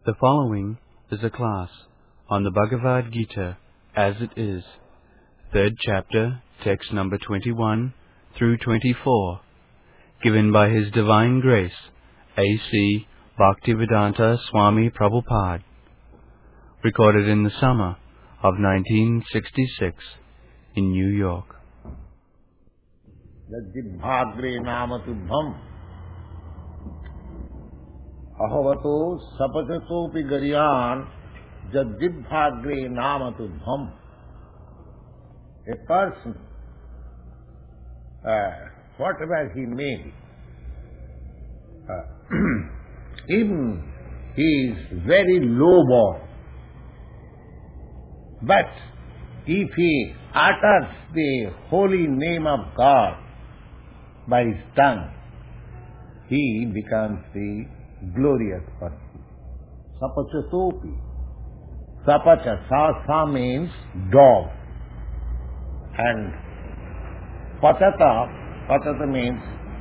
The following is a class on the Bhagavad Gita as it is, third chapter, text number 21 through 24, given by His Divine Grace, A.C. Bhaktivedanta Swami Prabhupada, recorded in the summer of 1966 in New York. Yajjibhagre namatubham ahavato sapachatopi garyan Yajjibhagre namatubham. A person, whatever he may, even he is very low-born, but if he utters the holy name of God by his tongue, he becomes the glorious person. Sapachatopi. Sapacha, sa means dog. And pachata means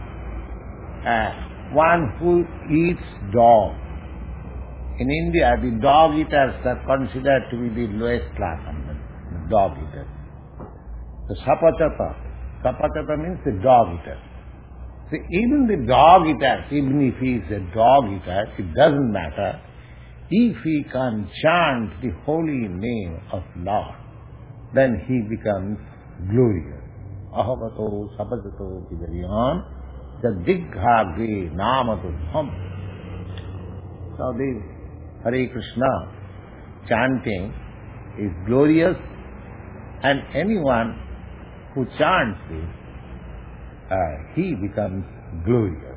one who eats dog. In India, the dog eaters are considered to be the lowest class of the dog eaters. So sapachata means the dog eater. So even the dog eater, even if he is a dog eater, it doesn't matter. If he can chant the holy name of Lord, then he becomes glorious. Ahavato sapajato vidayan jadighagre namatubham. So this Hare Krishna chanting is glorious, and anyone who chants it, he becomes glorious.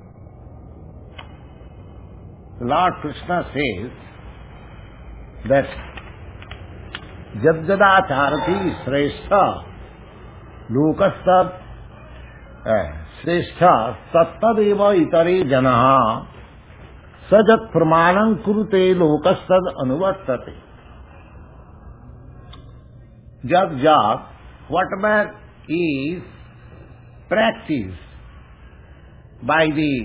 Lord Krishna says that Jadjadacharati Srestha Lokastad Srestha Sattadeva Itare Janaha Sajat Pramanam Kurute Lokastad Anuvartate. Jad, whatever is practiced by the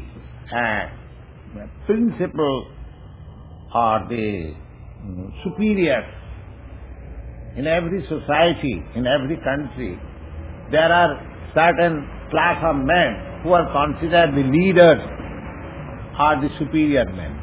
principal or the superior in every society, in every country, there are certain class of men who are considered the leaders or the superior men.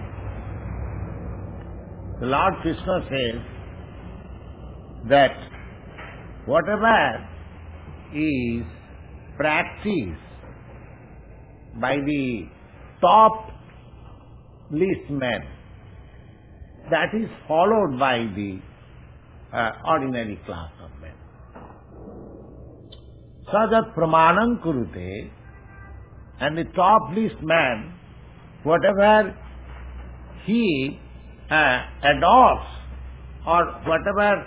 The Lord Krishna says that whatever is practiced by the top list men, that is followed by the ordinary class of men. Sajat pramanam kurute, and the top list man, whatever he adopts or whatever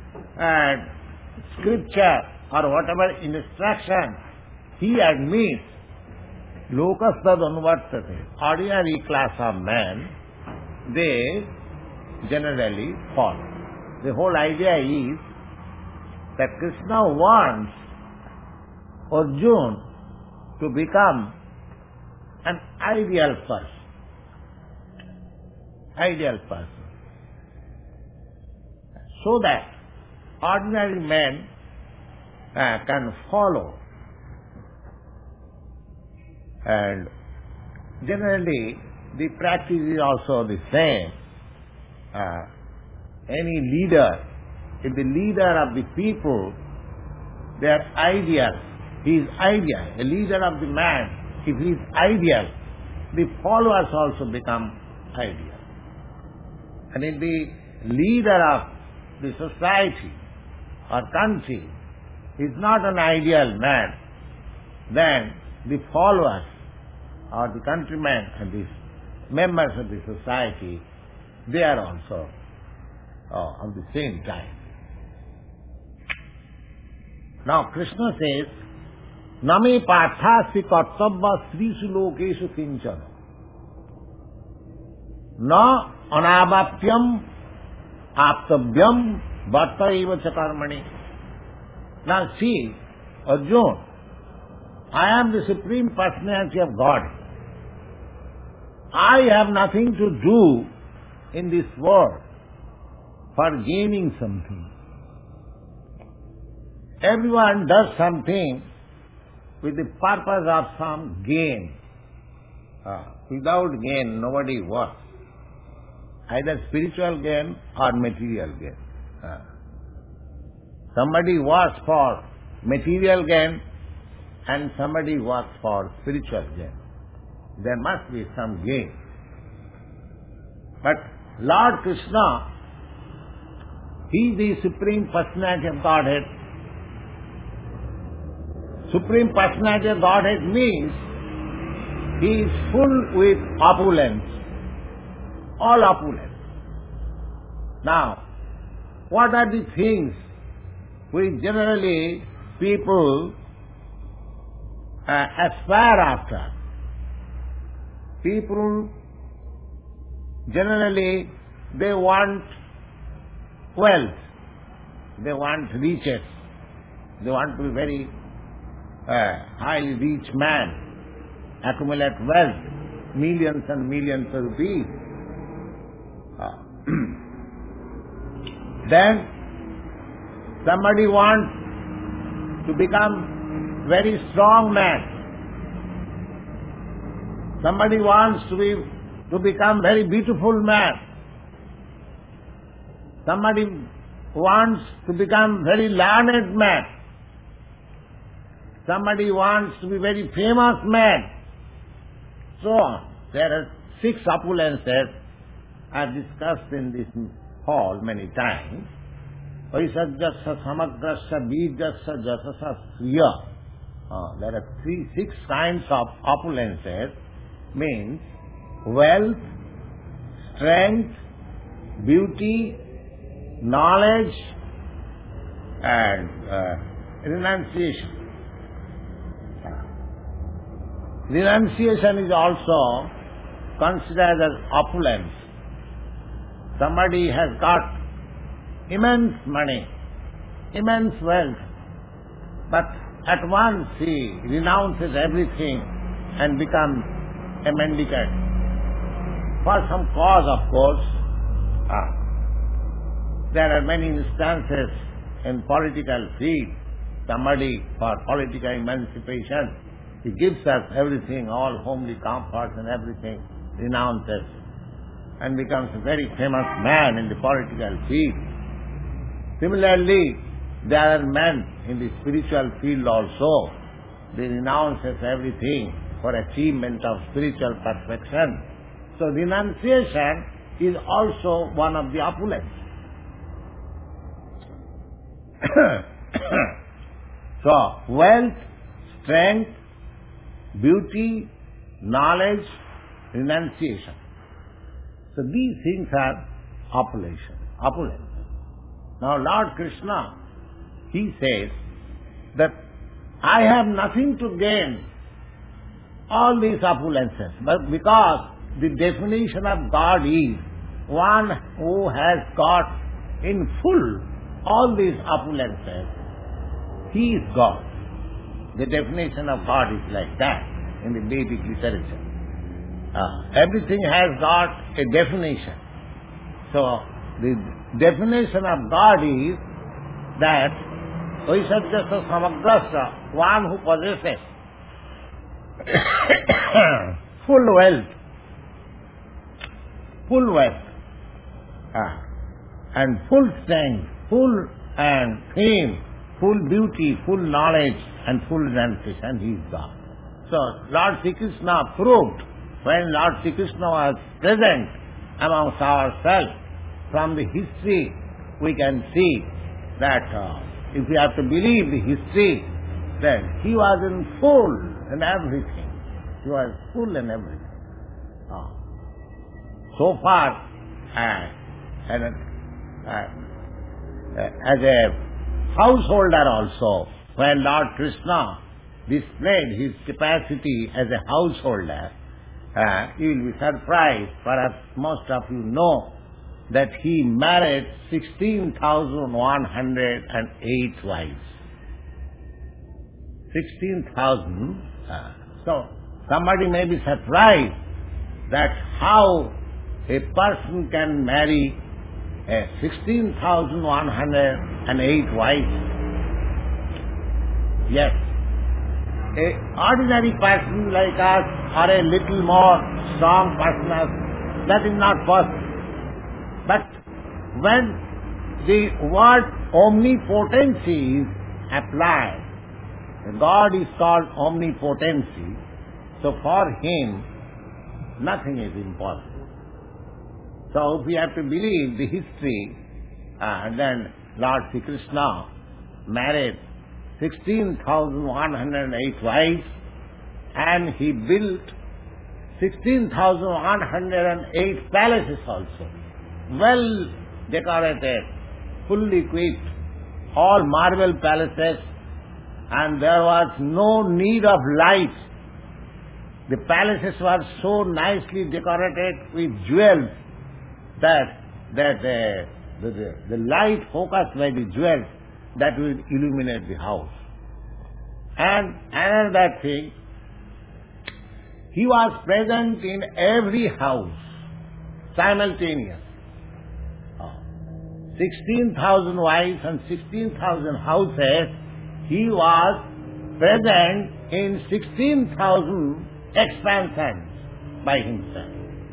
scripture or whatever instruction he admits, lokastad anuvartate, ordinary class of men, they generally follow. The whole idea is that Krishna wants Arjuna to become an ideal person. Ideal person. So that ordinary men can follow. And generally, the practice is also the same. Any leader, if the leader of the people, they are ideal, he is ideal. A leader of the man, if he is ideal, the followers also become ideal. And if the leader of the society or country is not an ideal man, then the followers or the countrymen and the members of the society, they are also on the same time. Now Krishna says, Name pathasi kartabba srisu lokeshu kinchana na anabapyam aptabyam bhatta eva chakarmani. Now see, Arjuna, I am the Supreme Personality of God. I have nothing to do in this world for gaining something. Everyone does something with the purpose of some gain. Without gain, nobody works. Either spiritual gain or material gain. Somebody works for material gain and somebody works for spiritual gain. There must be some gain. But Lord Krishna, He is the Supreme Personality of Godhead. Supreme Personality of Godhead means He is full with opulence. All opulence. Now, what are the things which generally people aspire after? People generally, they want wealth, they want riches, they want to be very highly rich man, accumulate wealth, millions and millions of rupees. Then somebody wants to become very strong man. Somebody wants to become very beautiful man. Somebody wants to become very learned man. Somebody wants to be very famous man. So on. There are 6 opulences I discussed in this hall many times. Vaisajjasya samagrasya bijasya jasasa sriya. There are 6 kinds of opulences, means wealth, strength, beauty, knowledge, and renunciation. Renunciation is also considered as opulence. Somebody has got immense money, immense wealth, but at once he renounces everything and becomes a mendicant. For some cause, of course. There are many instances in political field. Somebody for political emancipation, he gives us everything, all homely comforts and everything, renounces, and becomes a very famous man in the political field. Similarly, there are men in the spiritual field also. They renounces everything for achievement of spiritual perfection. So renunciation is also one of the opulence. So wealth, strength, beauty, knowledge, renunciation. So these things are opulence. Now Lord Krishna, He says that I have nothing to gain all these opulences, but because the definition of God is one who has got in full all these opulences, He is God. The definition of God is like that in the Vedic literature. Everything has got a definition. So the definition of God is that Vaisajjasya samagrasya, one who possesses full wealth, and full strength, full and fame, full beauty, full knowledge, and full renunciation, He is God. So Lord Sri Krishna proved, when Lord Sri Krishna was present amongst ourselves, from the history we can see that if we have to believe the history, then He was in full in everything. He was full in everything. So far as a householder also, when Lord Krishna displayed His capacity as a householder, you will be surprised, perhaps most of you know, that He married 16,108 wives. 16,000. So somebody may be surprised that how a person can marry 16,108 wives? Yes. A ordinary person like us, or a little more strong person, that is not possible. But when the word omnipotency is applied, God is called omnipotency, so for Him nothing is impossible. So if we have to believe the history, then Lord Sri Krishna married 16,108 wives, and He built 16,108 palaces also, well decorated, fully equipped, all marble palaces, and there was no need of light. The palaces were so nicely decorated with jewels that the light focused by the jewels that will illuminate the house. And another thing, He was present in every house simultaneously. 16,000 wives and 16,000 houses, He was present in 16,000 expansions by Himself.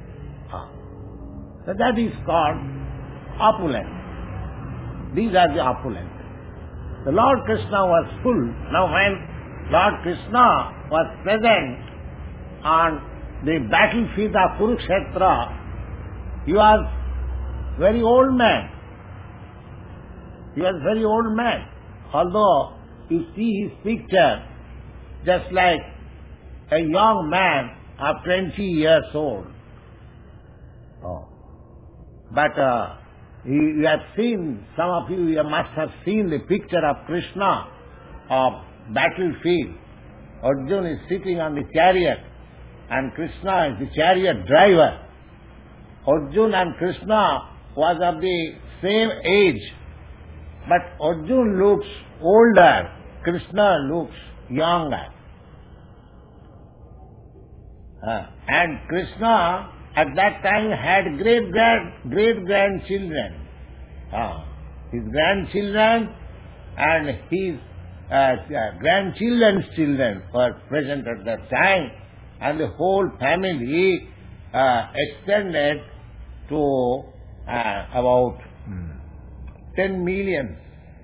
So that is called opulence. These are the opulence. The Lord Krishna was full. Now when Lord Krishna was present on the battlefield of Kurukshetra, He was very old man. He was very old man. Although you see his picture just like a young man of 20 years old. But you have seen, some of you must have seen the picture of Krishna of battlefield. Arjuna is sitting on the chariot and Krishna is the chariot driver. Arjuna and Krishna was of the same age, but Arjuna looks older, Krishna looks younger. And Krishna at that time had great-grandchildren. His grandchildren and his grandchildren's children were present at that time, and the whole family extended to about 10 million.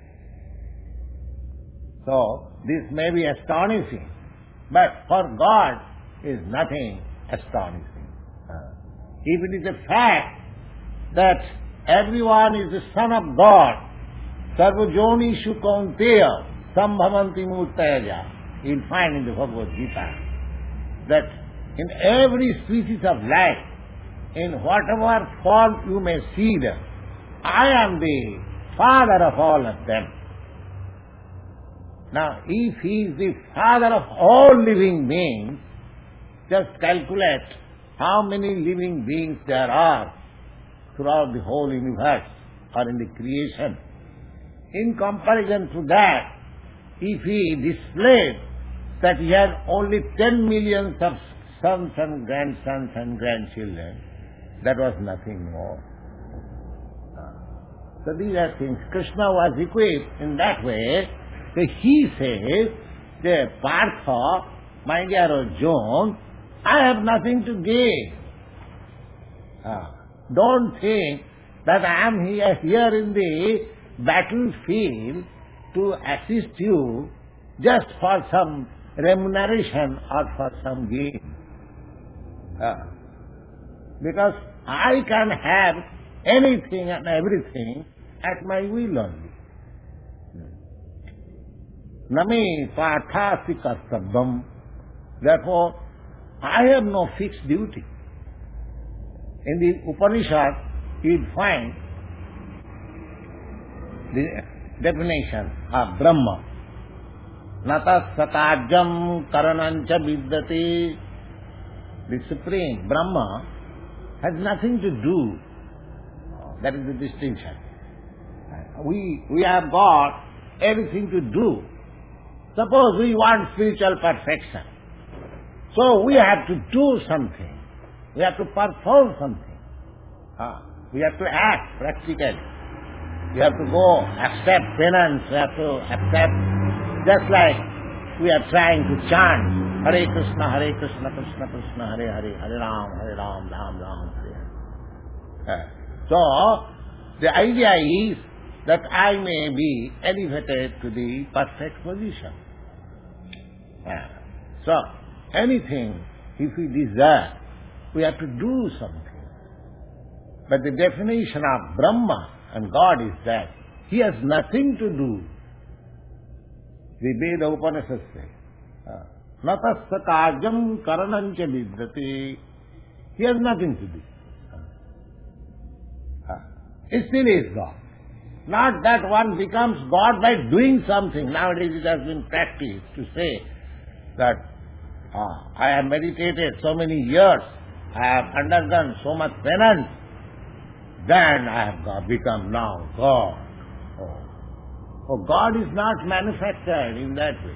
So this may be astonishing, but for God is nothing astonishing. If it is a fact that everyone is the son of God, sarvajonishu kaunteya sambhavanti murtayaja, you'll find in the Bhagavad Gita that in every species of life, in whatever form you may see them, I am the father of all of them. Now, if He is the father of all living beings, just calculate how many living beings there are throughout the whole universe or in the creation. In comparison to that, if He displayed that He had only 10 millions of sons and grandsons and grandchildren, that was nothing more. So these are things. Krishna was equipped in that way that He says, Partha, my dear Arjuna, I have nothing to give. Don't think that I am here in the battlefield to assist you just for some remuneration or for some gain. Because I can have anything and everything at my will only. Nami pathasi kartabam. Therefore, I have no fixed duty. In the Upanishad, you will find the definition of Brahma. Nata satajam karanancha vidyate. The Supreme Brahma has nothing to do. That is the distinction. We have got everything to do. Suppose we want spiritual perfection. So we have to do something. We have to perform something. We have to act practically. We have to go accept penance. We have to accept, just like we are trying to chant Hare Krishna, Krishna Krishna, Hare Hare, Hare Ram, Ram Ram, Hare Hare. So, the idea is that I may be elevated to the perfect position. So, anything, if we desire, we have to do something. But the definition of Brahma and God is that He has nothing to do. The Veda Upanishads say, Natasya karjam karanancha vidyate. He has nothing to do. It still is God. Not that one becomes God by doing something. Nowadays it has been practiced to say that I have meditated so many years, I have undergone so much penance, then I have become now God. Oh, God is not manufactured in that way.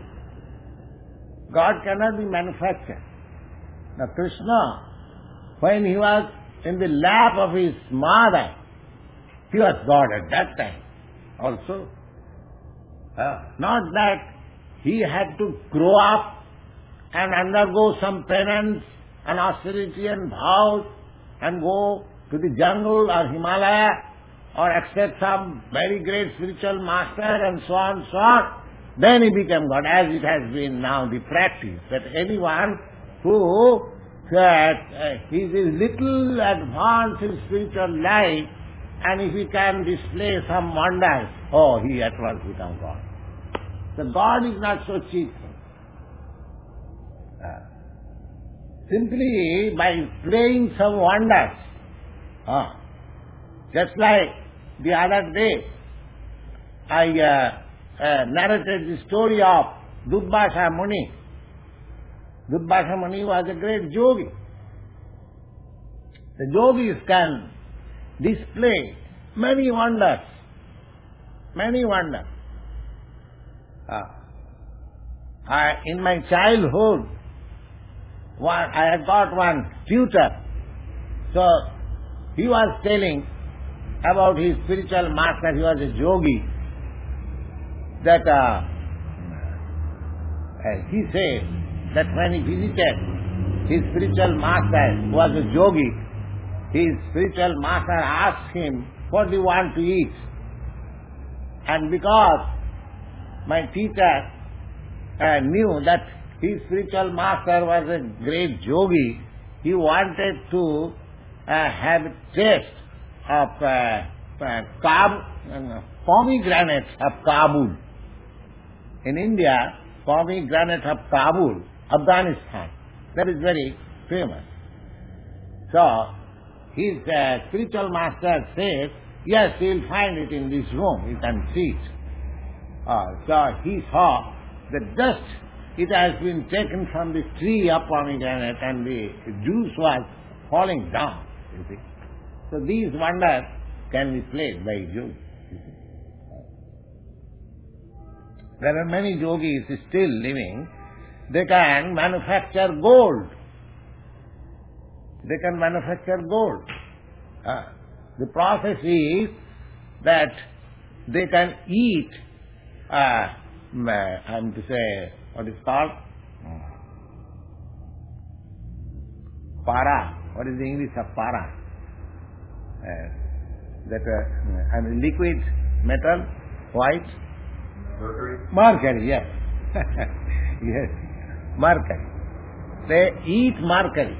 God cannot be manufactured. Now Krishna, when he was in the lap of his mother, he was God at that time also. Not that he had to grow up and undergo some penance and austerity and vows and go to the jungle or Himalaya or accept some very great spiritual master and so on, so on. Then he became God, as it has been now the practice, that anyone who is a little advanced in spiritual life, and if he can display some wonders, he at once becomes God. So God is not so cheap. Simply by displaying some wonders. Just like the other day, I narrated the story of Dudbasha Muni. Dudbasha Muni was a great yogi. The yogis can display many wonders. Many wonders. In my childhood, I had got one tutor. So, he was telling about his spiritual master. He was a yogi. That he said that when he visited his spiritual master, who was a yogi, his spiritual master asked him, what do you want to eat? And because my teacher knew that his spiritual master was a great yogi, he wanted to have a taste of pomegranates of Kabul. In India, pomegranate of Kabul, Afghanistan, that is very famous. So, his spiritual master said, yes, you will find it in this room, you can see it. So he saw that just it has been taken from the tree of pomegranate and the juice was falling down, you see. So these wonders can be played by yogis. There are many yogis still living. They can manufacture gold. They can manufacture gold. The process is that they can eat, I'm to say, what is called? Para. What is the English of para? Liquid metal, white? Mercury, yes. Yes, mercury. They eat mercury.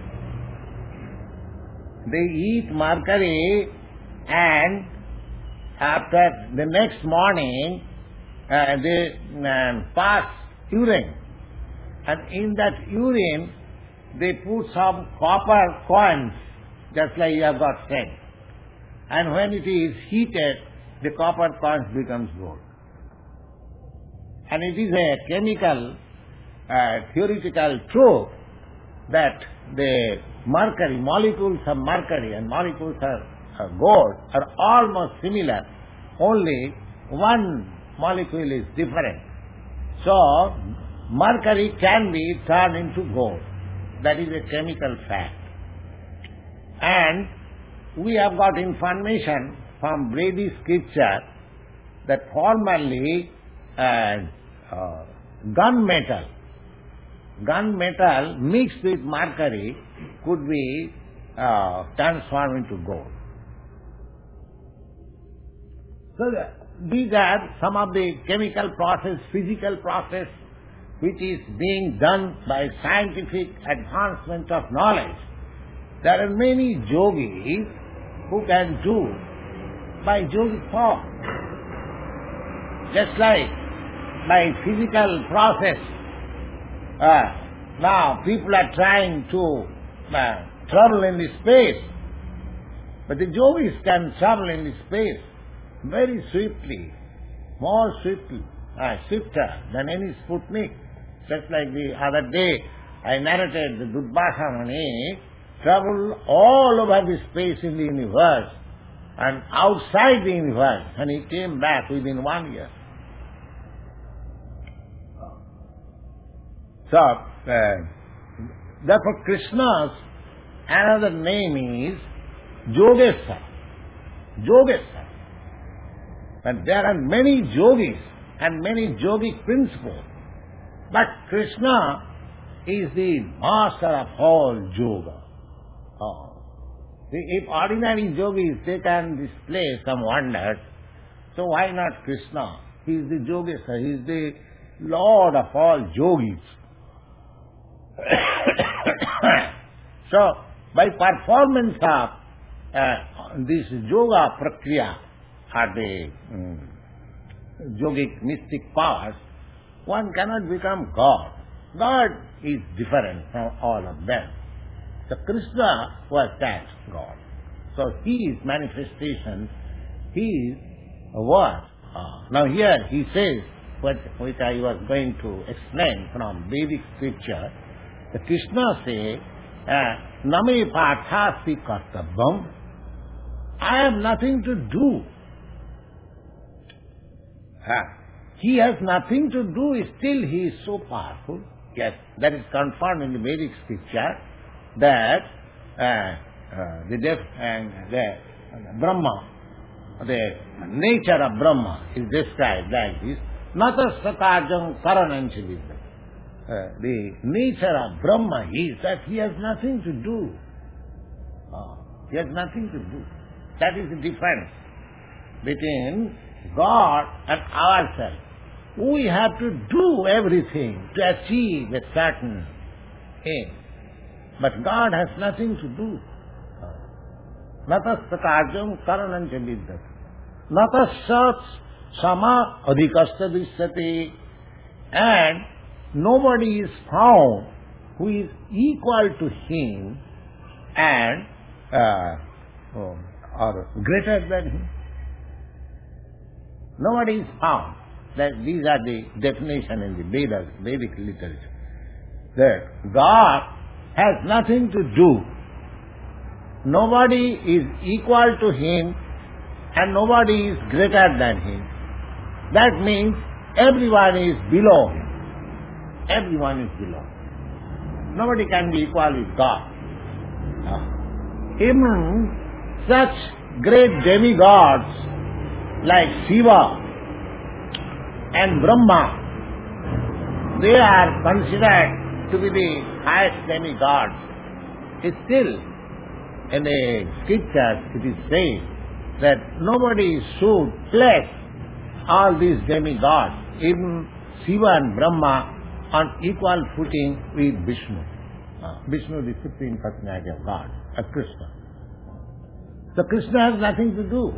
They eat mercury and after the next morning they pass urine, and in that urine they put some copper coins, just like you have got said. And when it is heated, the copper coins becomes gold. And it is a chemical, theoretical truth that the mercury, molecules of mercury and molecules of gold are almost similar, only one molecule is different. So, mercury can be turned into gold. That is a chemical fact. And we have got information from Vedic scripture that formerly gunmetal mixed with mercury could be transformed into gold. So these are some of the chemical process, physical process which is being done by scientific advancement of knowledge. There are many yogis who can do by yogic form. Just like by physical process, now people are trying to travel in the space, but the yogis can travel in the space very swiftly, more swiftly, swifter than any Sputnik. Just like the other day, I narrated the Durvasa Muni traveled all over the space in the universe and outside the universe, and he came back within 1 year. So, therefore Krishna's another name is Yogeshwar. Yogeshwar. But there are many yogis and many yogic principles. But Krishna is the master of all yoga. If ordinary yogis, they can display some wonders, so why not Krishna? He is the Yogeshwar, he is the Lord of all yogis. So, by performance of this yoga prakriya or the yogic mystic powers, one cannot become God. God is different from all of them. So Krishna was that God. So His manifestation, His word. Now here he says, which I was going to explain from Vedic scripture, the Krishna says, Name pathasti kartabam, I have nothing to do. He has nothing to do, still he is so powerful. Yes, that is confirmed in the Vedic scripture that the Brahma, the nature of Brahma is described like this. Nata satajam karananchilita. The nature of Brahma is that he has nothing to do. He has nothing to do. That is the difference between God and ourselves. We have to do everything to achieve a certain aim. But God has nothing to do. Natastakajam karanancha vidyate. Natasat sama adhikasta drishyate. And nobody is found who is equal to him and or greater than him. Nobody is found. That these are the definition in the Vedas, Vedic literature. That God has nothing to do. Nobody is equal to him and nobody is greater than him. That means everyone is below him. Everyone is below. Nobody can be equal with God. Even such great demigods like Shiva and Brahma, they are considered to be the highest demigods. Still, in the scriptures it is said that nobody should place all these demigods, even Shiva and Brahma, on equal footing with Vishnu. Vishnu, the Supreme Personality of God, Krishna. So Krishna has nothing to do.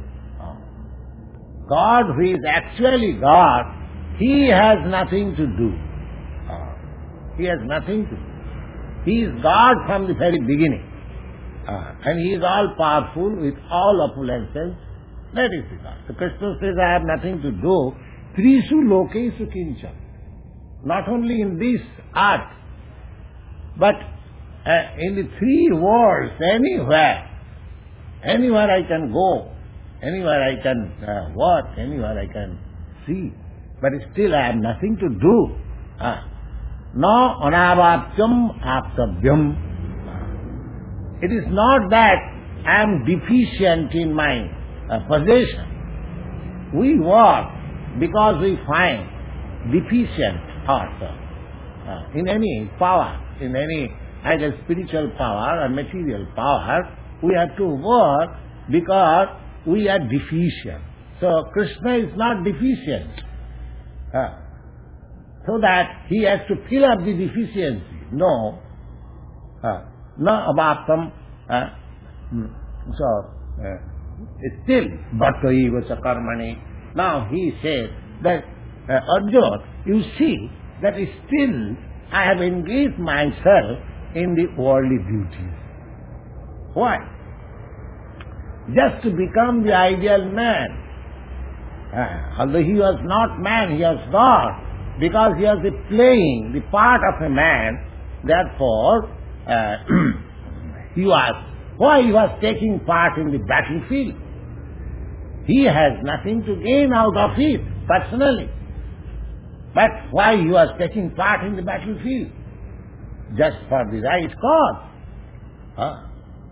God, who is actually God, He has nothing to do. He has nothing to do. He is God from the very beginning. And He is all powerful with all opulences. That is the God. So Krishna says, I have nothing to do. Trisu lokesu kincha. Not only in this earth, but in the three worlds, anywhere I can go, anywhere I can work, anywhere I can see. But still I have nothing to do. Na anavaptyam aptavyam. It is not that I am deficient in my possession. We work because we find deficient also in any power, in any either spiritual power or material power. We have to work because we are deficient. So Krishna is not deficient. So that he has to fill up the deficiency. No. No abhaptam. Still, bhattaiva cha karmani. Now he says that, Arjuna, you see that still I have engaged myself in the worldly duties. Why? Just to become the ideal man. Although he was not man, he was God. Because he was playing the part of a man, therefore, he was taking part in the battlefield. He has nothing to gain out of it, personally. But why he was taking part in the battlefield? Just for the right cause.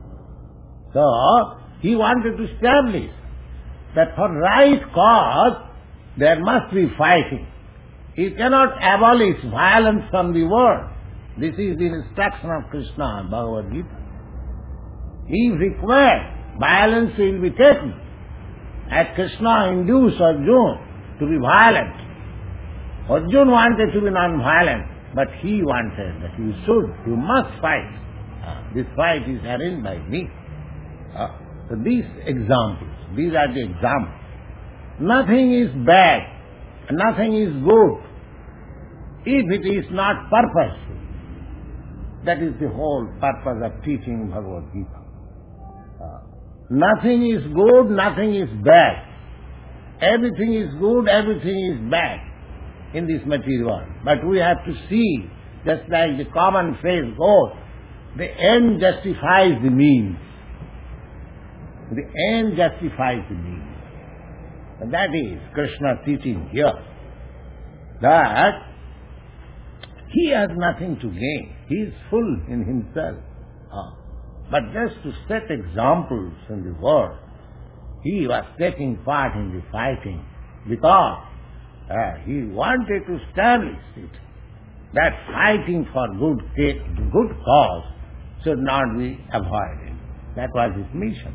So, he wanted to establish that for right cause, there must be fighting. He cannot abolish violence from the world. This is the instruction of Krishna in Bhagavad Gita. If required, violence will be taken. As Krishna induced Arjuna to be violent. Arjuna wanted to be non-violent, but he wanted that you must fight. This fight is arranged by me. So these are the examples. Nothing is bad, nothing is good, if it is not purposeful. That is the whole purpose of teaching Bhagavad Gita. Nothing is good, nothing is bad. Everything is good, everything is bad in this material world. But we have to see, just like the common phrase goes, the end justifies the means. The end justifies the means. And that is Krishna teaching here. That he has nothing to gain. He is full in himself. But just to set examples in the world, he was taking part in the fighting because he wanted to establish it, that fighting for good cause should not be avoided. That was his mission.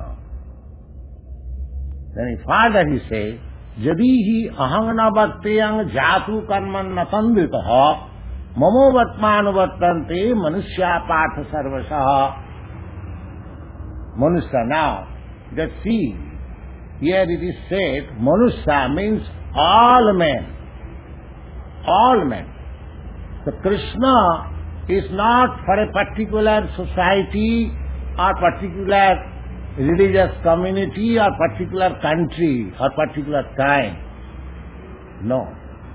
Then further he says, Jadihi ahangana bhakteyang jatu karman natandritaha mamo vatmanuvattante manushya patha sarvasaha. Manusya, now, just see, here it is said, Manusya means all men. All men. So Krishna is not for a particular society or particular religious community or particular country or particular time. No.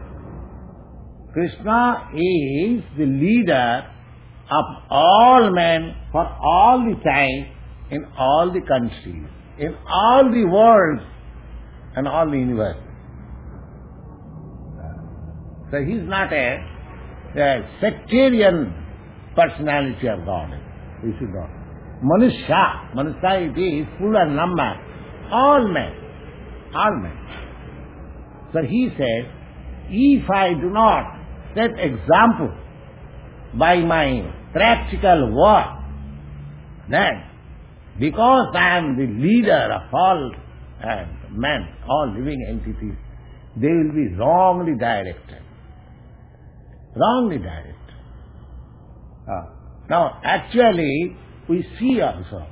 Krishna is the leader of all men for all the time, in all the countries, in all the worlds and all the universes. So he is not a sectarian personality of God. We should not. Manusya, it is plural number. All men. All men. So he says, if I do not set example by my practical work, then because I am the leader of all men, all living entities, they will be wrongly directed. Wrongly directed. Now, actually, we see also,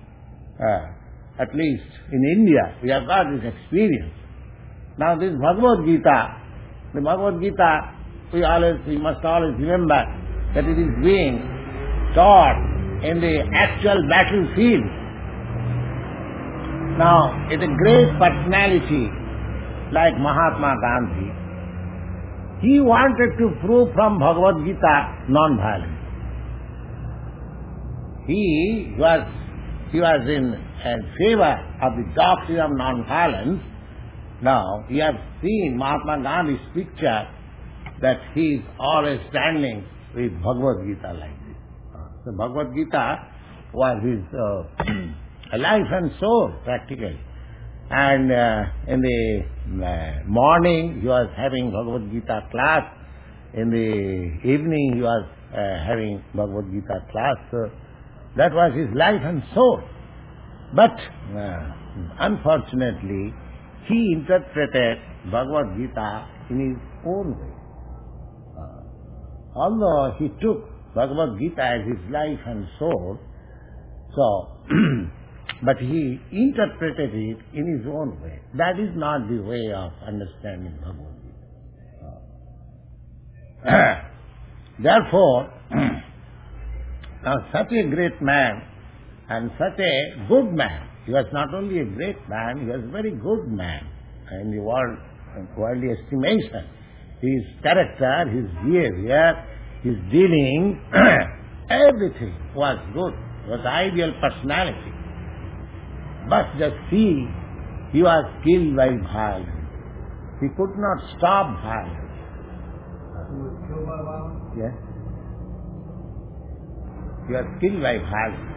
at least in India, we have got this experience. Now, this Bhagavad Gita, the Bhagavad Gita, we must always remember that it is being taught in the actual battlefield. Now, it's a great personality like Mahatma Gandhi. He wanted to prove from Bhagavad Gita non-violence. He was in favor of the doctrine of non-violence. Now, you have seen Mahatma Gandhi's picture that he is always standing with Bhagavad Gita like this. So Bhagavad Gita was his life and soul practically. And in the morning he was having Bhagavad Gita class, in the evening he was having Bhagavad Gita class. So that was his life and soul. But unfortunately, he interpreted Bhagavad Gita in his own way. Although he took Bhagavad Gita as his life and soul, so but he interpreted it in his own way. That is not the way of understanding Bhagavad Gita. Therefore, now such a great man and such a good man, he was not only a great man, he was a very good man in the worldly estimation. His character, his behavior, his dealing, everything was good. It was ideal personality. But just see, he was killed by violence. He could not stop violence. Yes? He was killed by violence.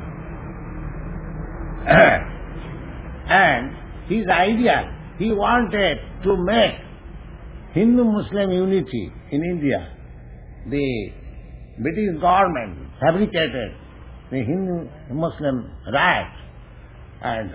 And his idea, he wanted to make Hindu-Muslim unity in India. The British government fabricated the Hindu-Muslim riot, and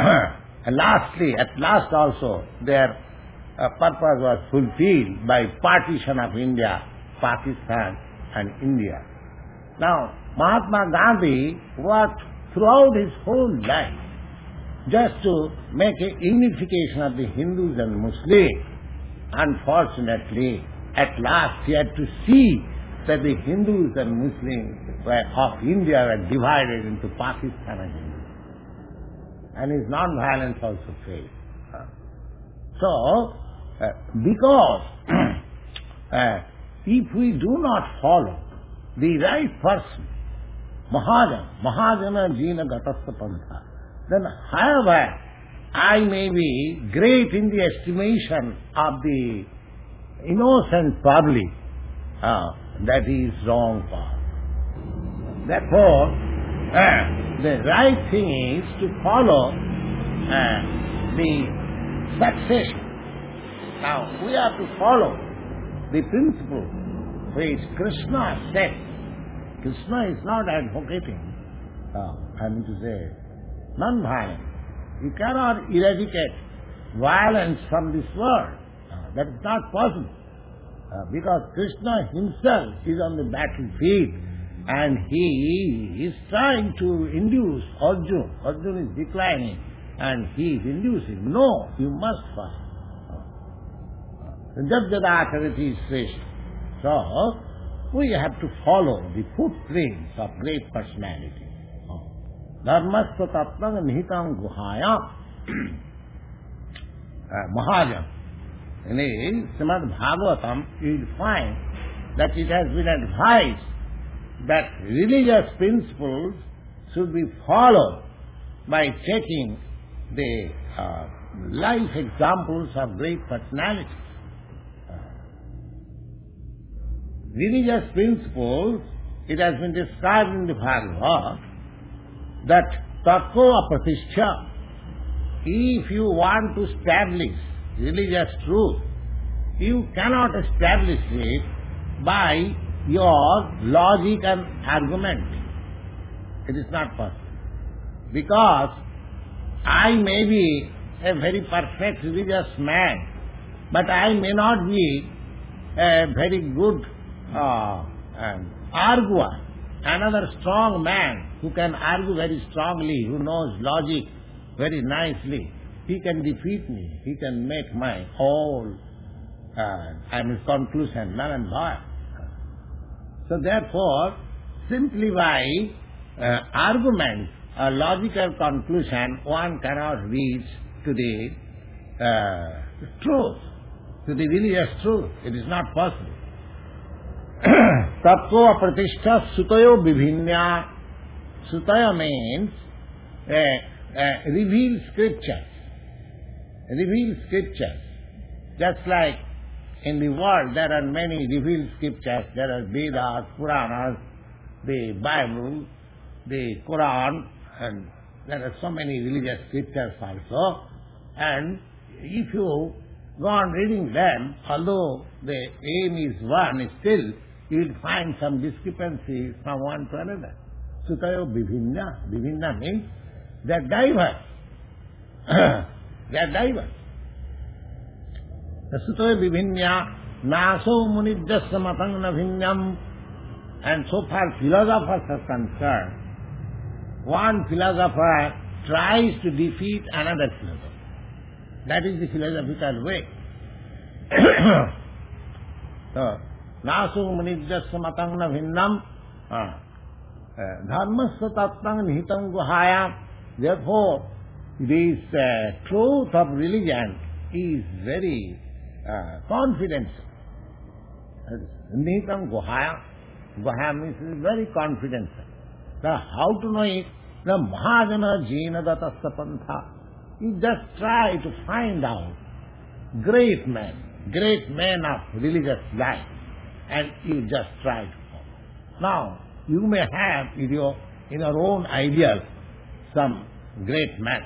at last also their purpose was fulfilled by partition of India, Pakistan and India. Now, Mahatma Gandhi worked throughout his whole life just to make a unification of the Hindus and Muslims. Unfortunately, at last he had to see that the Hindus and Muslims of India were divided into Pakistan and India. And his non-violence also failed. So, because if we do not follow the right person, Mahajana Jina Gatassa Pantha, then however I may be great in the estimation of the innocent public, that is wrong path. Therefore, the right thing is to follow the succession. Now, we have to follow the principle which Krishna set. Krishna is not advocating, non-violence. You cannot eradicate violence from this world. That is not possible. Because Krishna himself is on the battlefield and he is trying to induce Arjuna. Arjuna is declining and he is inducing. No, you must fight. Jajjadakarati is Sreshta. So, we have to follow the footprints of great personality. Dharmastha tattvang nihitam guhayam. Mahajana. In the Srimad Bhagavatam, you will find that it has been advised that religious principles should be followed by taking the life examples of great personalities. Religious principles, it has been described in the Bhagavad that tatko apratishtha. If you want to establish religious truth, you cannot establish it by your logic and argument. It is not possible. Because I may be a very perfect religious man, but I may not be a very good arguer. Another strong man who can argue very strongly, who knows logic very nicely, he can defeat me. He can make my whole conclusion null and void. So therefore, simply by arguments, a logical conclusion, one cannot reach to the truth, to the religious truth. It is not possible. Tatko apratishtha sutayo bibhinya. Sutaya means revealed scriptures. Revealed scriptures. Just like in the world there are many revealed scriptures. There are Vedas, Puranas, the Bible, the Quran, and There are so many religious scriptures also, and if you go on reading them, although the aim is one, still you will find some discrepancies from one to another. Sutayo Vivinna. Vivinna means they are diverse. They are diverse. The Sutayo Vivinna Naso Munidjasya Matangna Vinyam. And so far philosophers are concerned, one philosopher tries to defeat another philosopher. That is the philosophical way. So, Nasu Munijjasya Matangna Vinnam Dharmasya Tattang Nihitam Guhaya. Therefore, this truth of religion is very confidential. Nihitam Guhaya. Guhaya means very confidential. Now, how to know it? The Mahajana Jena Datasya Pantha. You just try to find out great men of religious life, and you just try to follow. Now, you may have in your own ideal some great men.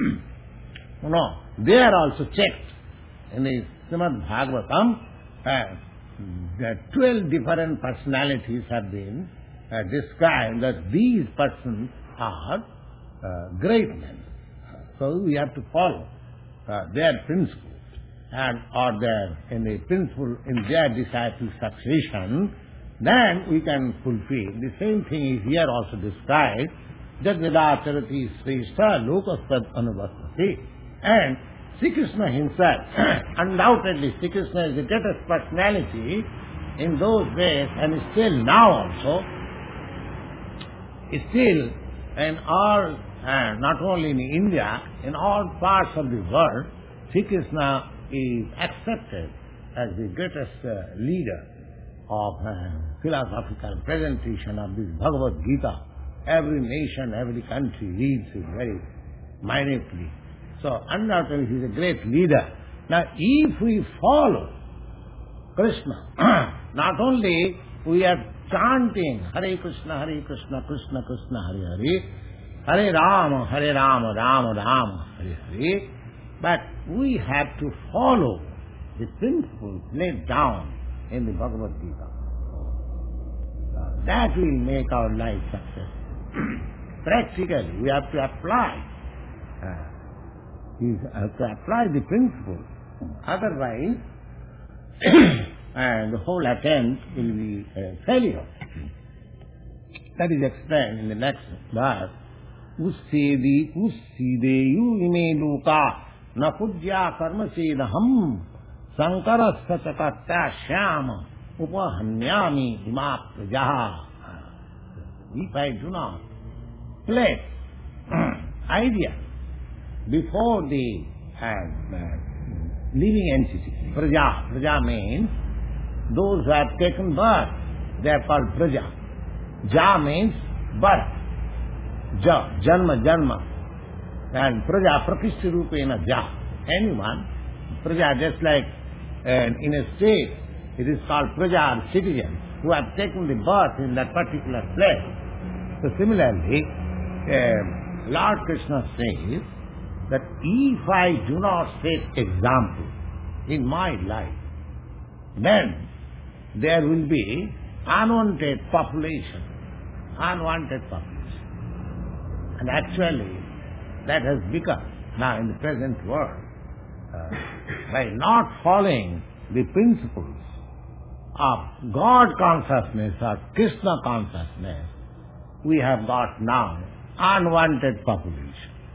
They are also checked. In the Srimad Bhagavatam, the 12 different personalities have been described that these persons are great men. So we have to follow their principles, and or in their disciple succession, then we can fulfill. The same thing is here also described, that Vedacharati Srishta Lokastad Anuvastati. And Sri Krishna himself, undoubtedly Sri Krishna is the greatest personality in those days, and still now also, still in all, not only in India, in all parts of the world, Sri Krishna is accepted as the greatest leader of philosophical presentation of this Bhagavad Gita. Every nation, every country reads it very minutely. So undoubtedly he is a great leader. Now if we follow Krishna, not only we are chanting Hare Krishna, Krishna Krishna, Hare Hare, Hare Rama, Rama Rama, Hare Hare, but we have to follow the principles laid down in the Bhagavad Gita. That will make our life successful. Practically, we have to apply. We have to apply the principles. Otherwise, the whole attempt will be a failure. That is explained in the next verse. Ussideyu ime loka na pujya karma sedaham sankarasya chakatta shyama upahanyami ima prajaha. If I do not place idea before the living entity, praja means those who have taken birth, they are called praja. Ja means birth. Janma. And praja, prakishti rupena ja. Anyone, praja, just like in a state, it is called praja, or citizens, who have taken the birth in that particular place. So similarly, Lord Krishna says that if I do not set example in my life, then there will be unwanted population. And actually, that has become now in the present world. By not following the principles of God consciousness or Krishna consciousness, we have got now unwanted population.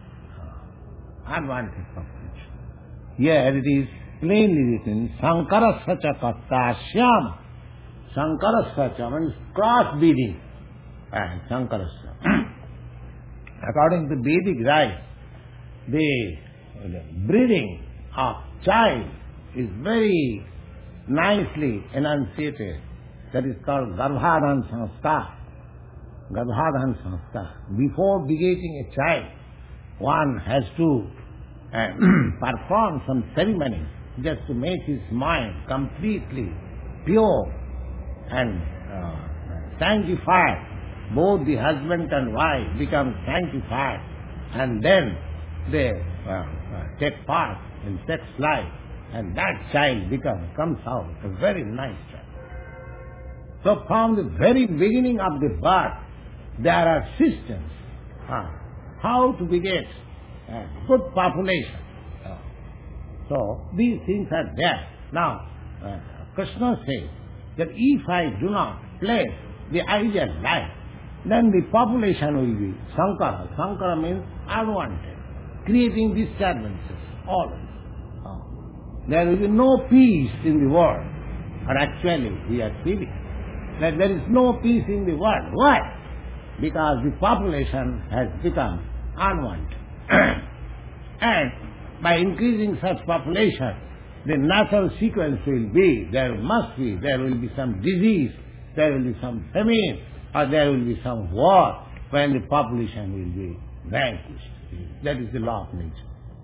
Here it is plainly written, Sankarasya Katta Shyama. Sankarasya means cross-breeding. And Sankarasya. According to Vedic rite, the breeding of child is very nicely enunciated. That is called Garbhadhan Sanskar. Garbhadhan Sanskar. Before begetting a child, one has to perform some ceremonies just to make his mind completely pure and sanctified. Both the husband and wife become sanctified. and then they take part in sex life, and that child comes out a very nice child. So from the very beginning of the birth, there are systems how to beget a good population. So these things are there. Now, Krishna says that if I do not place the ideal life, then the population will be Sankara. Sankara means unwanted, creating disturbances always. There will be no peace in the world. Or actually, we are feeling that there is no peace in the world. Why? Because the population has become unwanted. And by increasing such population, the natural sequence will be, there will be some disease, there will be some famine, or there will be some war, when the population will be vanquished. That is the law of nature.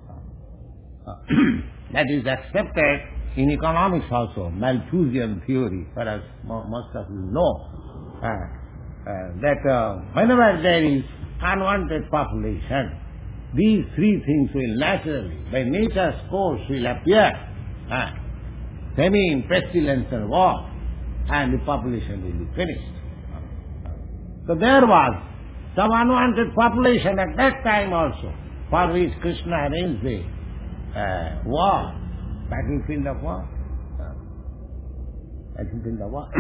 That is accepted in economics also, Malthusian theory, whereas most of you know that whenever there is unwanted population, these three things will naturally, by nature's course, will appear. Famine, pestilence and war, and the population will be finished. So there was some unwanted population at that time also, for which Krishna arranged the war, battlefield of war. Battlefield of war.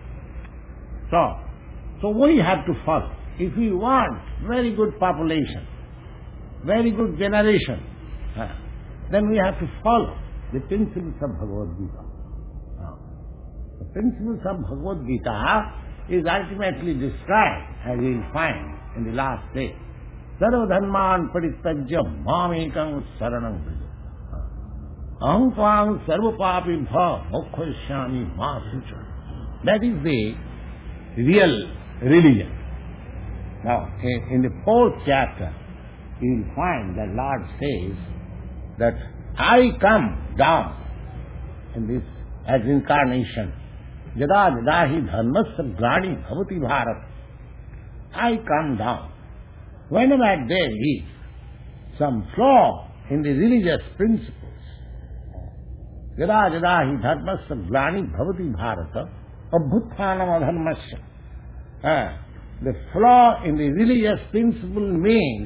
So we have to follow. If we want very good population, very good generation, then we have to follow the principles of Bhagavad Gita. The principles of Bhagavad Gita is ultimately described, as we will find in the last day. Sarva dharman parittajya mamekam saranam vraja. Aham tvang sarva papi bha mokshasyami ma sucha. That is the real religion. Now, in the 4th chapter, you will find that Lord says that I come down in this as incarnation. Jada jada hi dharmasya glani bhavati bharat. I come down. Whenever there is some flaw in the religious principles, jada jada hi dharmasya glani bhavati bharata, abhuthanam adharmasya. The flaw in the religious principle means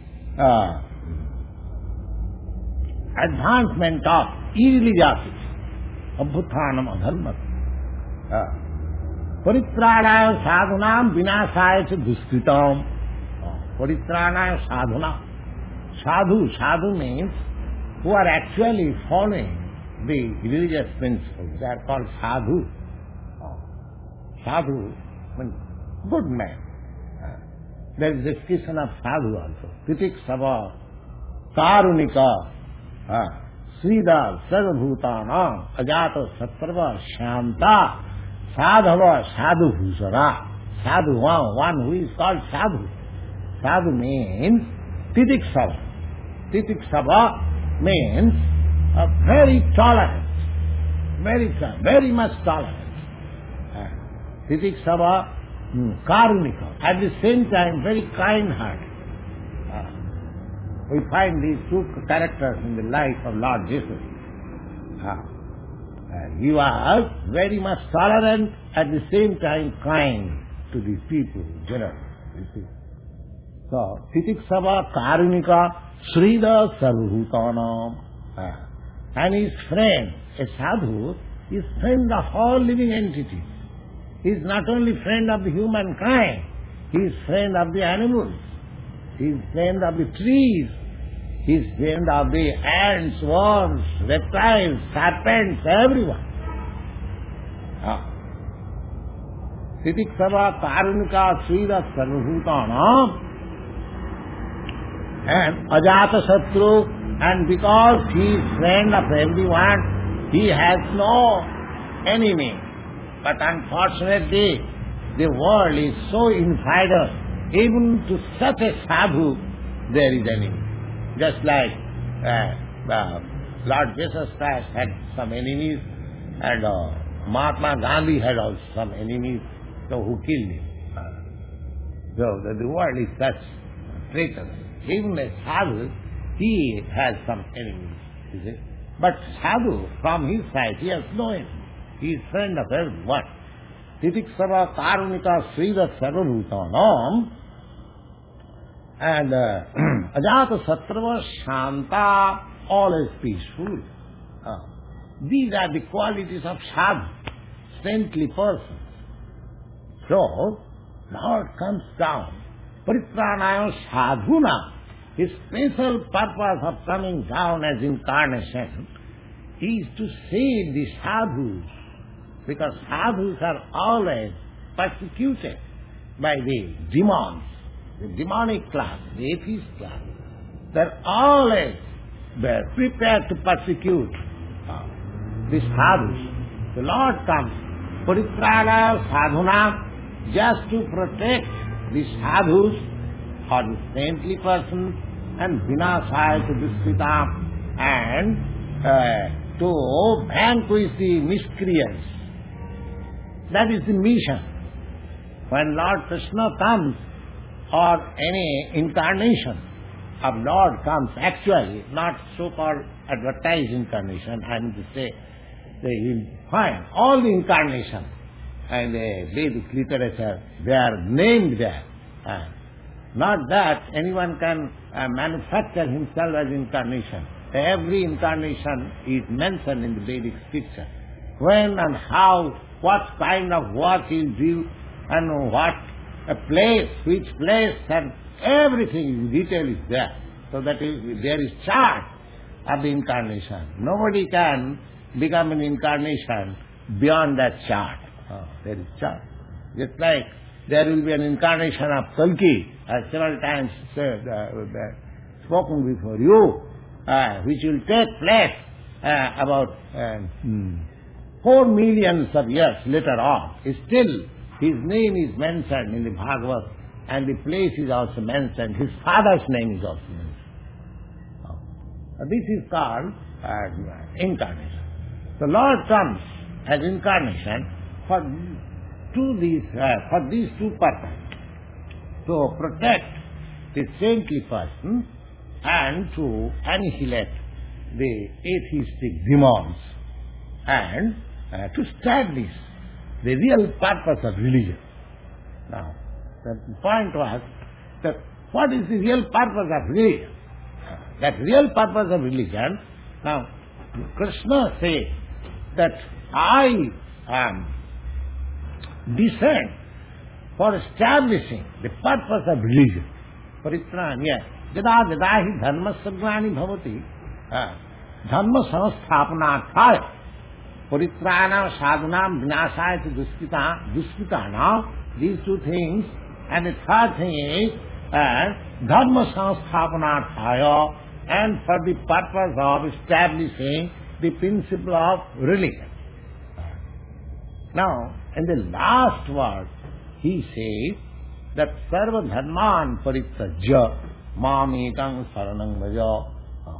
advancement of irreligiosity. Abhuthanam adharmasya. Paritranaya sadhunam vinasaya cha duskritam. Paritranaya sadhunam. Sadhu means who are actually following the religious principles. They are called sadhu. Sadhu means good man. There is description of sadhu also. Titik sava, karunika, srida, sarvabhutanam, ajata sattva, shanta, sadhava, sadhu bhusara. Sadhu, one who is called sadhu. Sadhu means titik sava. Titik sava means very tolerant, very much tolerant. Titik sava, karunika, at the same time very kind-hearted. We find these two characters in the life of Lord Jesus. He was very much tolerant, at the same time kind to the people, generally. So, titik sava karunika srida sarvabhutanam. And his friend, a sadhu, is friend of all living entities. He is not only friend of the humankind, he is friend of the animals, he is friend of the trees, he is friend of the ants, worms, reptiles, serpents, everyone. Titik sava karunika srida sarvabhutanam. And ajata satru, and because he is friend of everyone, he has no enemy. But unfortunately, the world is so infidelous. Even to such a sadhu, there is enemy. Just like Lord Jesus Christ had some enemies, and Mahatma Gandhi had also some enemies, so who killed him. So the world is such traitorous. Even a sadhu, he has some enemies, is it? But sadhu, from his side, he has no enemy. He is friend of everyone. Titiksara karunika srida sarvabhutanam. And ajata satrava shanta, all is peaceful. These are the qualities of sadhu, saintly persons. So, Lord comes down. Paritranaya sadhuna. His special purpose of coming down as incarnation is to save the sadhus, because sadhus are always persecuted by the demons, the demonic class, the atheist class. They're always prepared to persecute the sadhus. The Lord comes, Paritranaya sadhuna, just to protect the sadhus or the saintly persons, and vinasaya to duskritam, and to vanquish the miscreants. That is the mission. When Lord Krishna comes, or any incarnation of Lord comes, actually, not so-called advertised incarnation, I mean to say, they will find all the incarnations and the Vedic literature, they are named there. Not that anyone can manufacture himself as incarnation. Every incarnation is mentioned in the Vedic scripture. When and how, what kind of work he will do, and what a place, which place, and everything in detail is there. So that there is chart of the incarnation. Nobody can become an incarnation beyond that chart. There is chart. Just like there will be an incarnation of Kalki, as several times spoken before you, which will take place about 4 millions of years later on. Still, his name is mentioned in the Bhagavad, and the place is also mentioned. His father's name is also mentioned. This is called incarnation. The Lord comes as incarnation for these two purposes: to protect the saintly person and to annihilate the atheistic demons, and to establish the real purpose of religion. Now, the point was that what is the real purpose of religion? That real purpose of religion, now Krishna says that I am descend for establishing the purpose of religion. Paritranya, jada jada hi dharma sagrani bhavati, dharma samasthapanarthaya, paritrana sadhanam vinasaya to duskritana, these two things, and the third thing is dharma samasthapanarthaya, and for the purpose of establishing the principle of religion. Now, in the last word, he says that sarva dharman parityajya mam ekam saranam bhaja.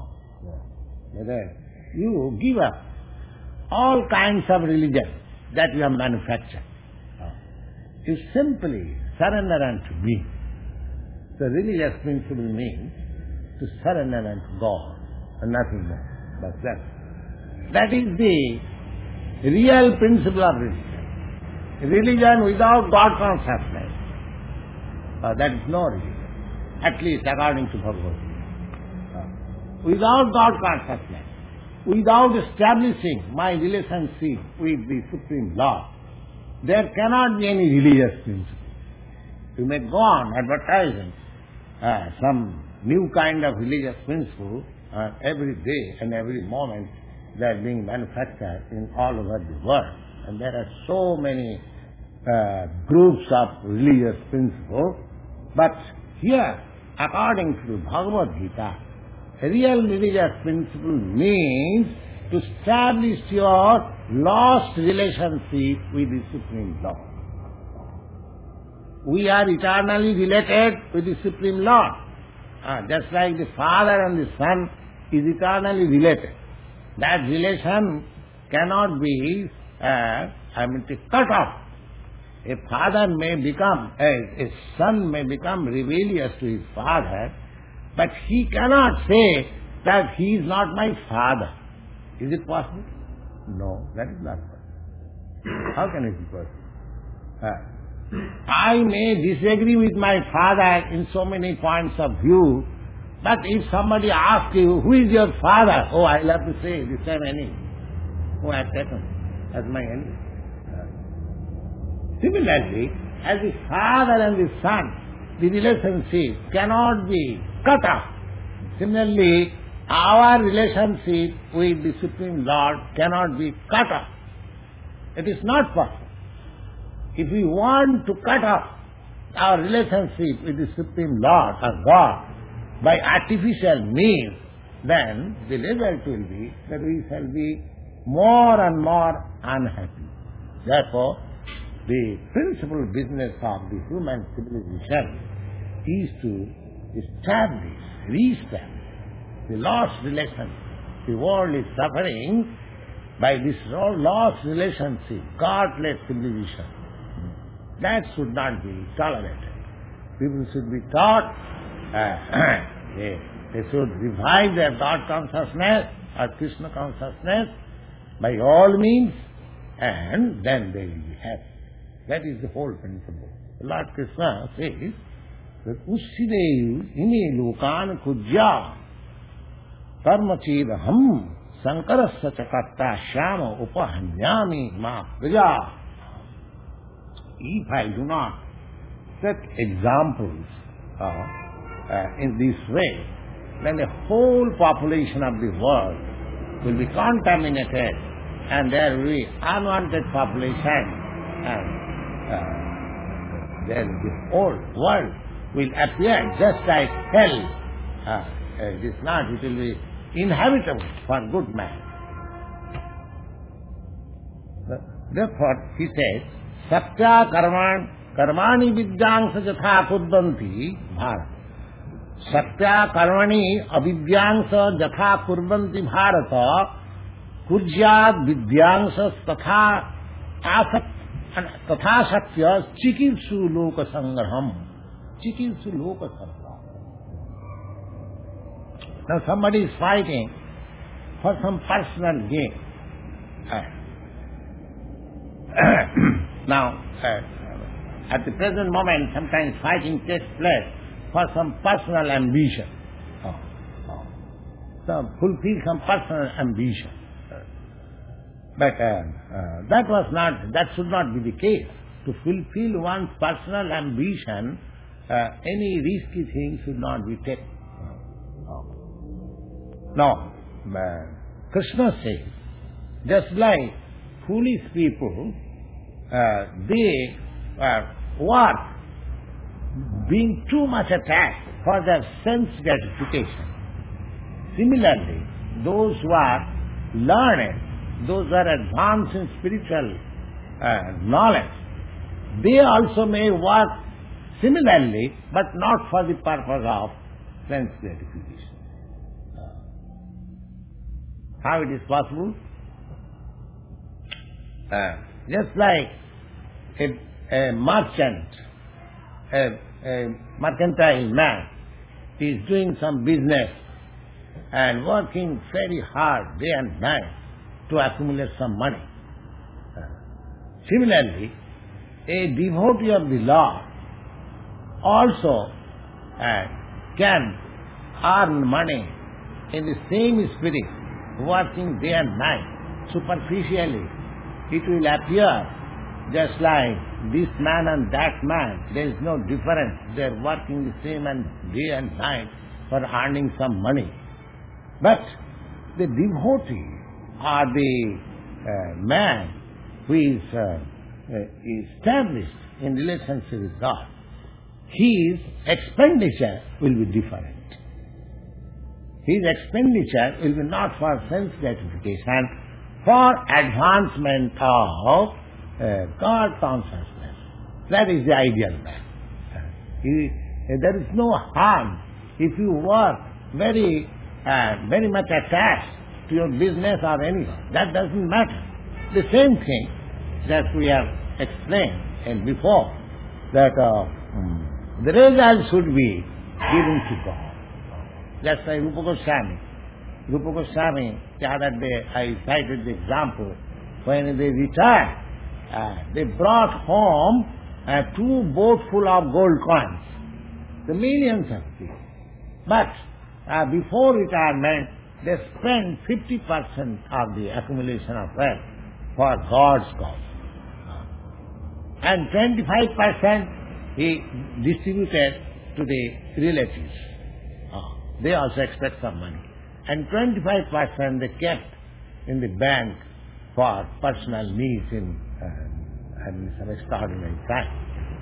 You give up all kinds of religion that you have manufactured. You simply surrender unto me. The religious principle means to surrender unto God and nothing more. But that is the real principle of religion. Religion without God consciousness, that is no religion, at least according to Bhagavad Gita. Without God consciousness, without establishing my relationship with the Supreme Lord, there cannot be any religious principle. You may go on advertising some new kind of religious principle every day and every moment. They are being manufactured in all over the world. And there are so many groups of religious principles. But here, according to Bhagavad Gita, real religious principle means to establish your lost relationship with the Supreme Lord. We are eternally related with the Supreme Lord. Just like the Father and the Son is eternally related. That relation cannot be cut off. A father may become, a son may become rebellious to his father, But he cannot say that he is not my father. Is it possible? No, that is not possible. How can it be possible? I may disagree with my father in so many points of view, but if somebody asks you, who is your father? Oh, I'll have to say, this same enemy, who I have taken as my enemy. Similarly, as the father and the son, the relationship cannot be cut off. Similarly, our relationship with the Supreme Lord cannot be cut off. It is not possible. If we want to cut off our relationship with the Supreme Lord or God by artificial means, then the result will be that we shall be more and more unhappy. Therefore, the principal business of the human civilization is to establish, re-establish the lost relationship. The world is suffering by this lost relationship, godless civilization. That should not be tolerated. People should be taught, they should revive their God consciousness or Krishna consciousness by all means, and then they will be happy. That is the whole principle. Lord Krishna says that Ussideyu ime lokan kujya karmachidaham sankarasya chakatta shyama upahanyami ma praja. If I do not set examples in this way, then the whole population of the world will be contaminated and there will be unwanted population and then the whole world will appear just like hell. It is not, it will be inhabitable for good man. Therefore, he says, Satya karmani vidyangsa jatha kurbanti bharat. Satya karmani avidyangsa jatha kurbanti bharata kurjyad vidyangsa tatha satya chikitsu loka sangraham. Chikitsu loka sangraham. Now somebody is fighting for some personal gain. Now, at the present moment, sometimes fighting takes place for some personal ambition. So fulfill some personal ambition. But that should not be the case. To fulfill one's personal ambition, any risky thing should not be taken. Now, Krishna says, just like foolish people, they work being too much attached for their sense gratification. Similarly, those who are learned, those who are advanced in spiritual knowledge, they also may work similarly, but not for the purpose of sense gratification. How it is possible? Just like a merchant, a mercantile man is doing some business and working very hard day and night to accumulate some money. Similarly, a devotee of the Lord also can earn money in the same spirit, working day and night. Superficially, it will appear just like this man and that man. There is no difference. They are working the same and day and night for earning some money. But the devotee or the man who is established in relationship with God, his expenditure will be different. His expenditure will be not for sense gratification, for advancement of God consciousness. That is the ideal man. There is no harm if you work very much attached to your business or anything. That doesn't matter. The same thing that we have explained and before, that the result should be given to God. Just like Rupa Goswami. Rupa Goswami, the other day I cited the example, when they returned, they brought home 2 boats full of gold coins, the millions of these. But before retirement, they spent 50% of the accumulation of wealth for God's cause. And 25% he distributed to the relatives. They also expect some money. And 25% they kept in the bank for personal needs in some extraordinary time.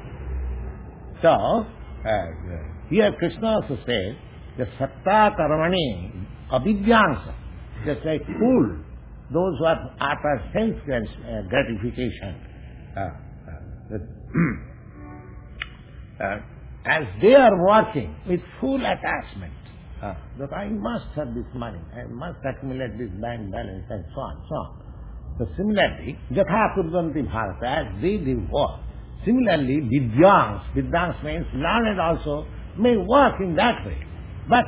So, here Krishna also says, the satta karmani avidyansa, just like fool, those who are after sense gratification, as they are working with full attachment, that I must have this money, I must accumulate this bank balance and so on, so on. So similarly, Jatha Kurvanti Bharata, as they do work. Similarly, Vidyans means learned also, may work in that way. But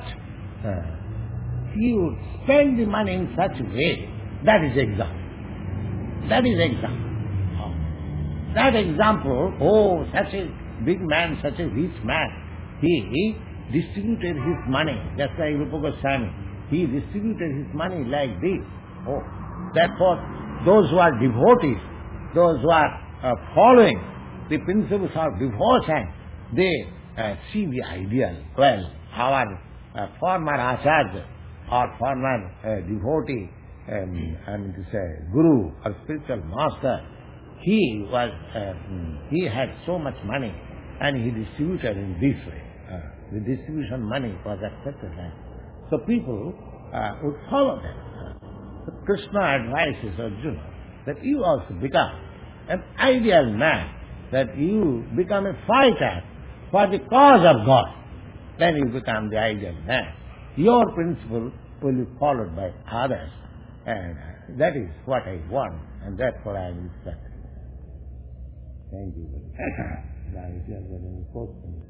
he would spend the money in such a way, that is example. That is example. That example, such a big man, such a rich man, he distributed his money, just like Rupa Goswami. He distributed his money like this. Therefore, those who are devotees, those who are following the principles of devotion, they see the ideal. Well, our former Acharya or former devotee, to say Guru or spiritual master, he had so much money and he distributed in this way. The distribution money was accepted. So people would follow them. So Krishna advises Arjuna that you also become an ideal man, that you become a fighter for the cause of God. Then you become the ideal man. Your principle will be followed by others. And that is what I want, and therefore I will respect it. Thank you. Now, if you have any questions.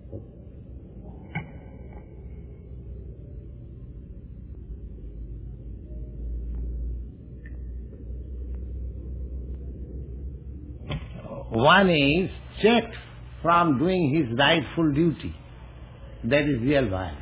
One is checked from doing his rightful duty. That is real violence.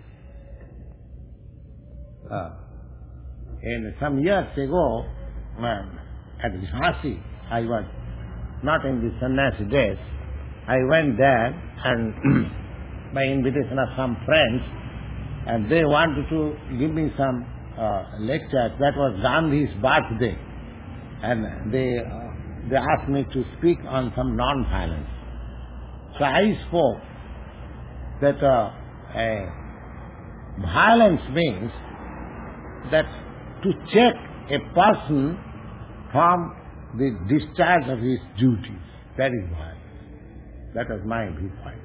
And some years ago, at Jhansi, I was not in the sannyasi days. I went there and by invitation of some friends, and they wanted to give me some lectures. That was Gandhi's birthday, and they asked me to speak on some non-violence. So I spoke that violence means that to check a person from the discharge of his duties. That is violence. That was my viewpoint.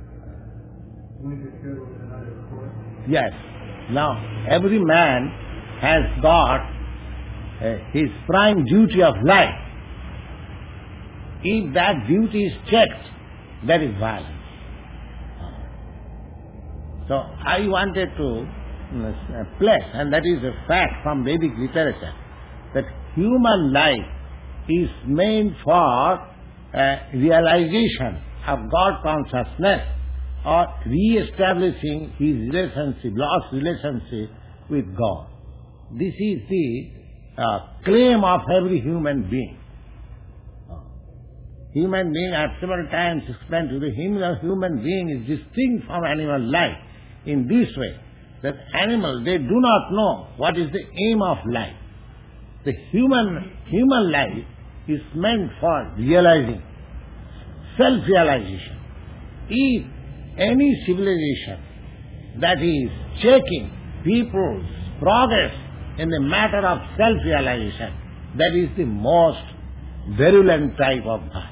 Yes. Now, every man has got his prime duty of life. If that duty is checked, that is violence. So I wanted to place, and that is a fact from Vedic literature, that human life is meant for realization of God consciousness or re-establishing his relationship, lost relationship with God. This is the claim of every human being. Human being, I have several times explained to the human being is distinct from animal life in this way, that animal, they do not know what is the aim of life. The human life is meant for realizing, self-realization. If any civilization that is checking people's progress in the matter of self-realization, that is the most virulent type of violence.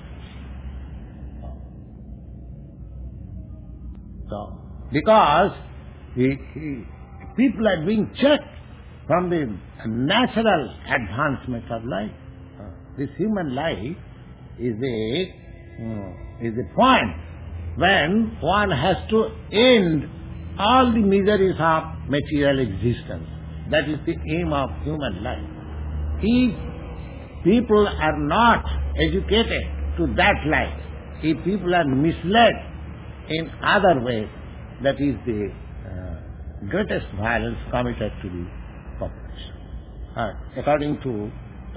So, because people are being checked from the natural advancement of life. This human life is the point when one has to end all the miseries of material existence. That is the aim of human life. If people are not educated to that life, if people are misled in other ways, that is the greatest violence committed to the population. According to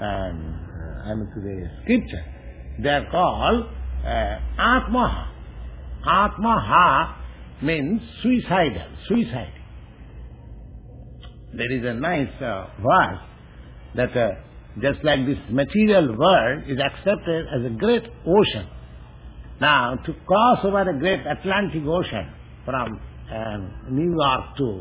the scripture, they are called Atmaha. Atmaha means suicidal, suicide. There is a nice verse that just like this material world is accepted as a great ocean. Now, to cross over a great Atlantic Ocean from New York to,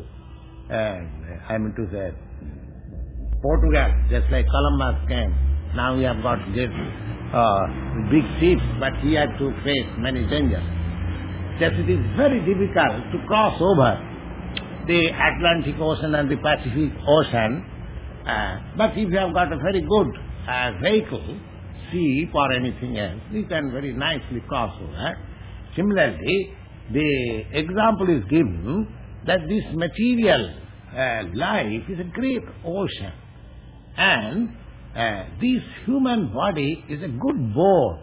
Portugal, just like Columbus came. Now we have got great big ships, but he had to face many dangers. Just it is very difficult to cross over the Atlantic Ocean and the Pacific Ocean, but if you have got a very good vehicle, ship or anything else, you can very nicely cross over. Similarly, the example is given that this material life is a great ocean, and this human body is a good boat.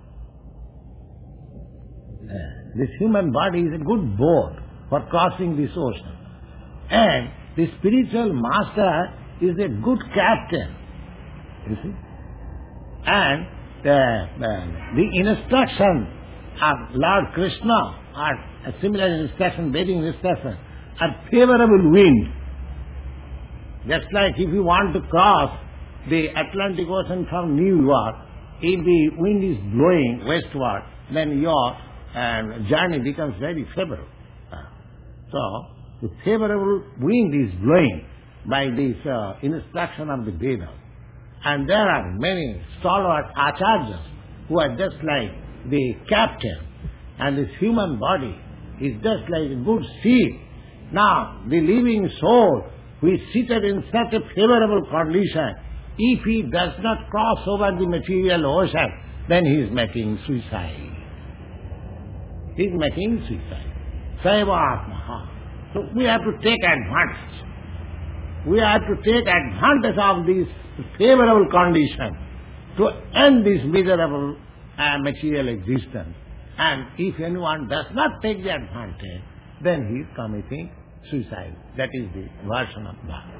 This human body is a good boat for crossing this ocean. And the spiritual master is a good captain. You see? And the instruction of Lord Krishna or a similar instruction, Vedic instruction, are favorable wind. Just like if you want to cross the Atlantic Ocean from New York, if the wind is blowing westward, then your journey becomes very favorable. So, the favorable wind is blowing by this instruction of the Vedas. And there are many stalwart acharyas who are just like the captain, and this human body is just like a good ship. Now, the living soul who is seated in such a favorable condition, if he does not cross over the material ocean, then he is making suicide. He is making suicide. Saiva Atmaha. So we have to take advantage. We have to take advantage of this favorable condition to end this miserable material existence. And if anyone does not take the advantage, then he is committing suicide. That is the version of that.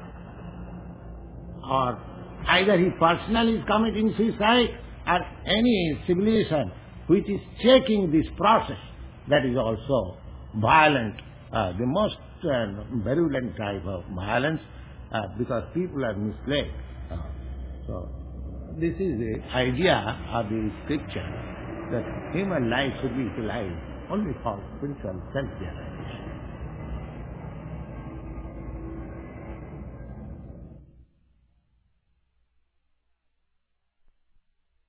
Or either he personally is committing suicide, or any civilization which is checking this process, that is also violent, the most virulent type of violence, because people are misled. So, this is the idea of the scripture, that human life should be utilized only for spiritual self-realization.